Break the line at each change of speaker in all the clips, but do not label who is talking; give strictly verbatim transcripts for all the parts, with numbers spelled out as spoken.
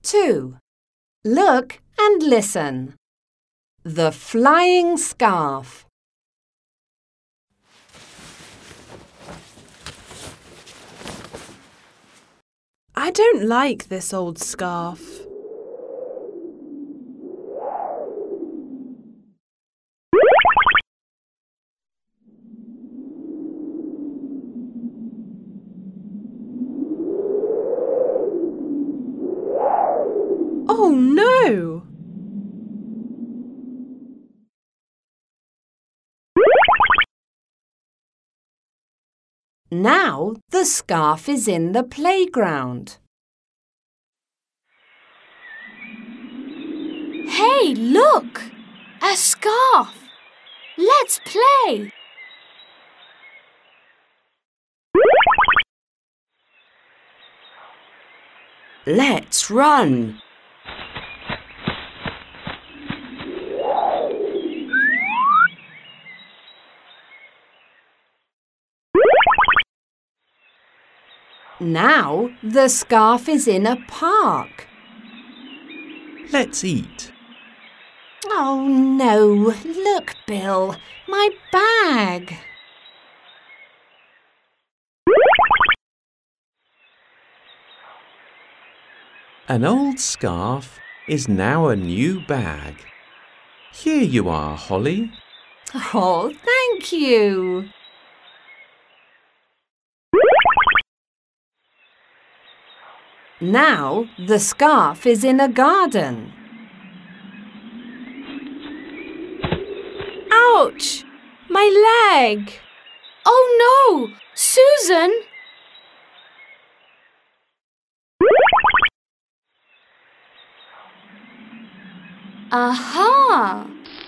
two. Look and listen. The flying scarf.
I don't like this old scarf. Oh no!
Now the scarf is in the playground.
Hey, look! A scarf! Let's play!
Let's run!
Now the scarf is in a park.
Let's eat.
Oh no, look, Bill, my bag.
An old scarf is now a new bag. Here you are, Holly.
Oh, thank you. Now the scarf is in a garden.
Ouch! My leg!
Oh no! Susan! Aha!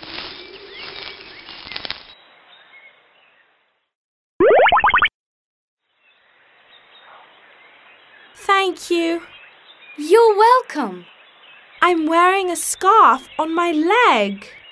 Thank you.
You're welcome.
I'm wearing a scarf on my leg.